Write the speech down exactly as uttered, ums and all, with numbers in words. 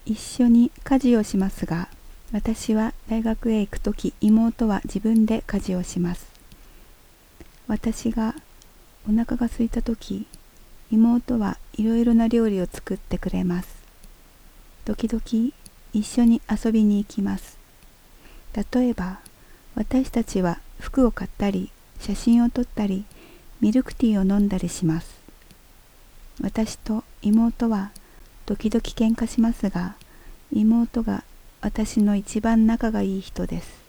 一緒に家事をしますが、私は大学へ行くとき、妹は自分で家事をします。私がお腹が空いたとき、妹はいろいろな料理を作ってくれます。時々一緒に遊びに行きます。例えば、私たちは服を買ったり、写真を撮ったり、ミルクティーを飲んだりします。私と妹は時々喧嘩しますが、妹が私の一番仲がいい人です。